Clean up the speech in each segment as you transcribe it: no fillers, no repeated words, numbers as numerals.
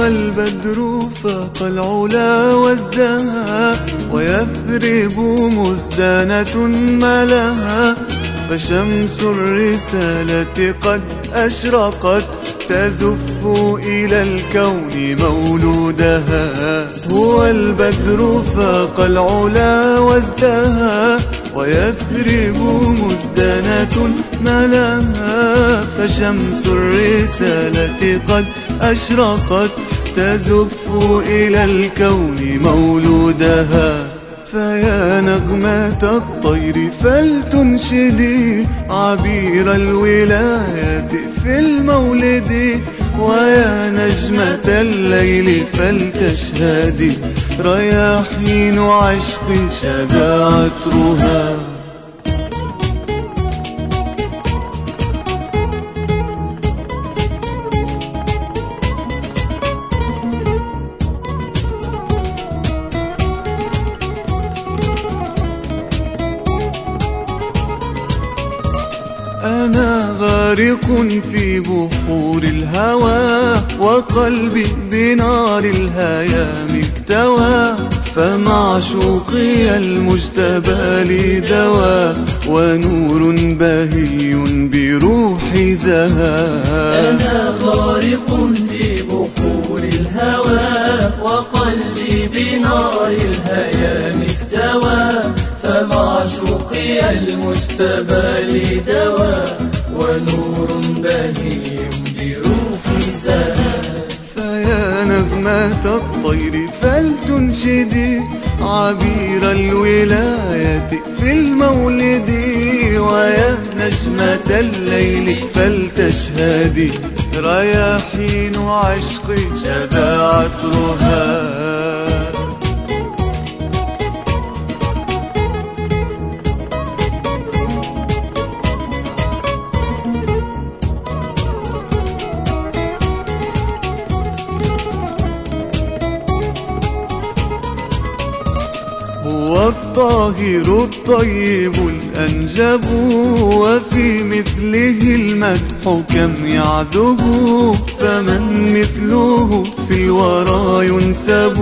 هو البدر فاق العلا وازدهى، ويثرب مزدانة ما لها، فشمس الرسالة قد أشرقت تزف إلى الكون مولودها. هو البدر فاق العلا وازدهى، ويثرب مزدانة ما لها، فشمس الرسالة قد أشرقت تزف إلى الكون مولودها. فيا نغمة الطير فلتنشدي عبير الولايات في المولد، ويا نجمة الليل فلتشهدي رياحين عشق شذا عطرها. أنا غارق في بحور الهوى، وقلبي بنار الهيام اكتوى، فمعشوقي المجتبى لي دوا، ونور بهي بروحي زها. أنا غارق في بحور الهوى، وقلبي بنار الهيام اكتوى، فمعشوقي المجتبى لي دوا، ونور بهي بروحي زها. فيا نغمة الطير فلتنشدي عبير الولاية في المولد، ويا نجمة الليل فلتشهدي رياحين عشق شذا عطرها. هو الطاهر الطيب الأنجب، وفي مثله المدح كم يعذب، فمن مثله في الورى ينسب،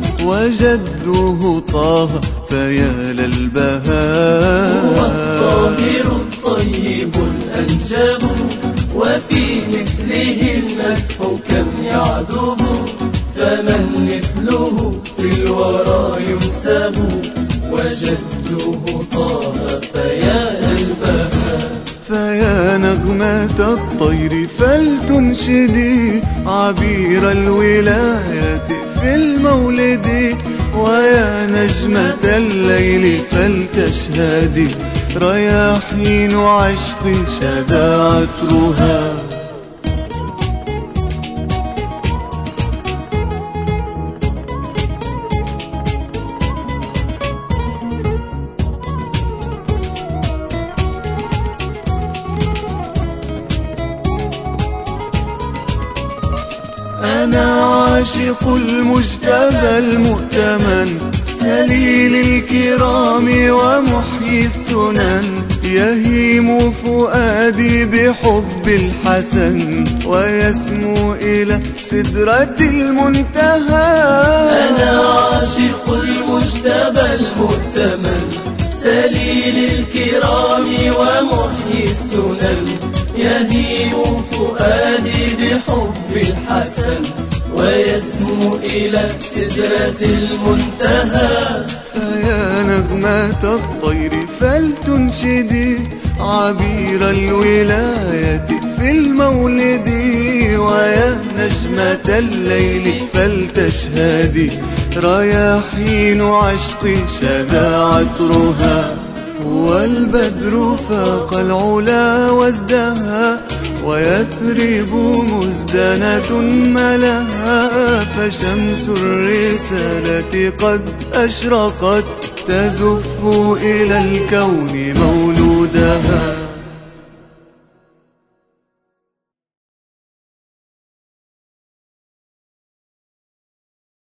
وجده طه فيا للبهاء. هو الطاهر الطيب الأنجب، وفي مثله المدح كم يعذب، فمن مثله في الورى ينسب، وجده طه فيا للبهاء. فيا نغمة الطير فلتنشدي عبير الولاية في المولد، ويا نجمة الليل فلتشهدي رياحين عشق شذا عطرها. أنا عاشق المجتبى المؤتمن، سليل الكرام ومحيي السنن، يهيم فؤادي بحب الحسن، ويسمو إلى سدرة المنتهى. أنا عاشق المجتبى المؤتمن، سليل الكرام ومحيي السنن، يهيم فؤادي بحب الحسن، ويسمو إلى سدرة المنتهى. فيا نغمة الطير فلتنشدي عبير الولاية في المولد، ويا نجمة الليل فلتشهدي رياحين عشق شذا عطرها. هو البدر فاق العلا وازدهى، ويثرب مزدانة ما لها، فشمس الرسالة قد أشرقت تزف إلى الكون مولودها.